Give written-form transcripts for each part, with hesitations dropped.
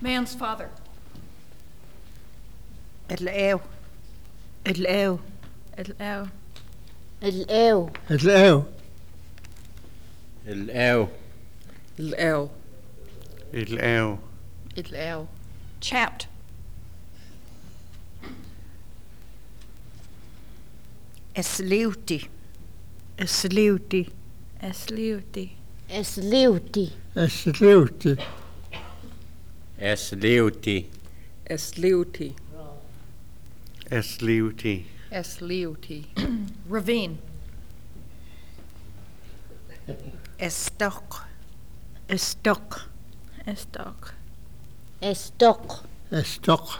Man's father. الآو الآو الآو الآو الآو الآو الآو الآو الآو Chapped. أسليوتي أسليوتي أسليوتي أسليوتي السليوتي أسليوتي أسليوتي أسليوتي أسليوتي Ravine. استق استق استوك استق استق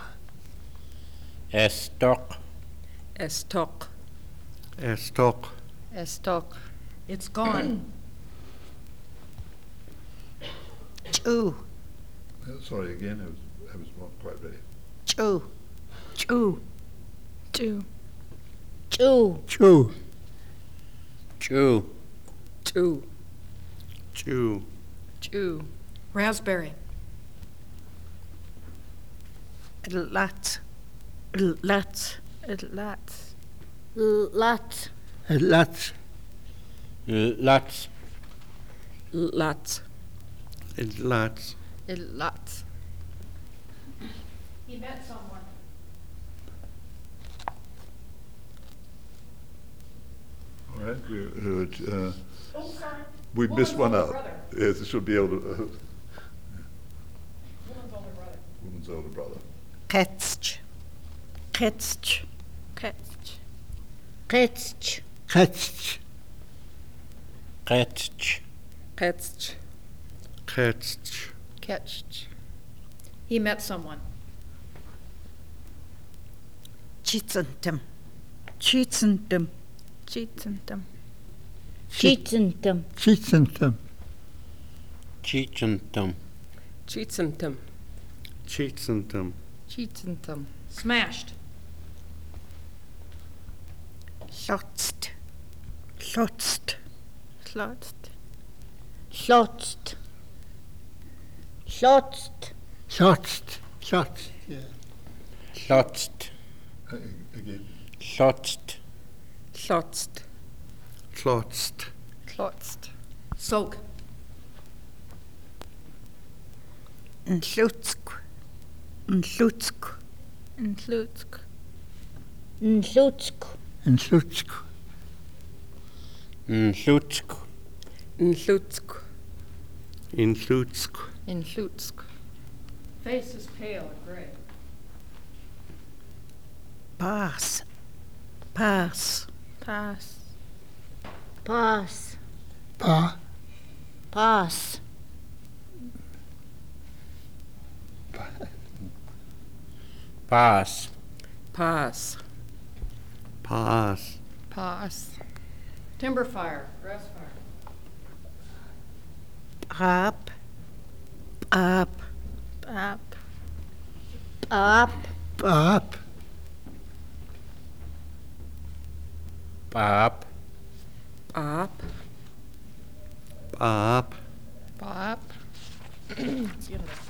أستق استوك أستق استوك It's gone. جو Sorry again, I was not quite ready. جو جو جو جو شو Chew جو Chew جو Raspberry. اللات اللات اللات لات اللات Lots اللات Lots اللات He met someone. All right, Oh, sorry. we missed one Woman's older out. brother. Yes, it should be able to, Woman's older brother. woman's older brother. قتش قتش كاتش قتش كتش Ketch كاتش Ketch كاتش He met someone. تشيتسنتم تشيتسنتم تشيتنتم شيتنتم شيتسنتم Cheechentum تشيتنتم Cheechentum تشيتنتم Smashed. لوتست لوتست سلوتست شوتست شوتست شوتست شوتست Lotst Again, Lotst سلوتست Lotst سلوتست Soak. نلوتسك نلوتسك انثلوتسك نلوتسك نسوتسك Nlutsk انثلوتسك Inlutsk انثلوتسك Face is pale and gray. باس باس باس باس با باس Pass باس Pass باس Timber fire. Grass fire. باب باب باب باب باب Bab باب Bab باب It's the end of the